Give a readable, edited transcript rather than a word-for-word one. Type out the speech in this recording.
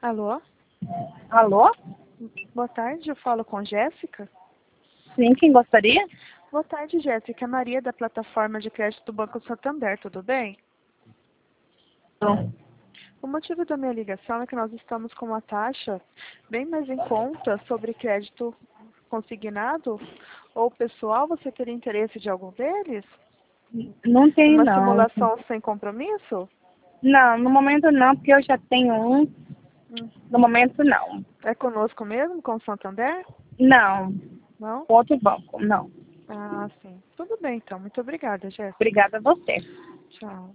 Alô? Alô? Boa tarde, eu falo com Jéssica. Sim, quem gostaria? Boa tarde, Jéssica. É Maria da plataforma de crédito do Banco Santander, tudo bem? O motivo da minha ligação é que nós estamos com uma taxa bem mais em conta sobre crédito consignado ou pessoal. Você teria interesse de algum deles? Não tem, Uma não. simulação sem compromisso? Não, no momento não, porque eu já tenho um. Hum. No momento não. É conosco mesmo, com o Santander? Não, Não? outro banco, não. Ah, sim. Tudo bem, então. Muito obrigada, Jéssica. Obrigada a você. Tchau.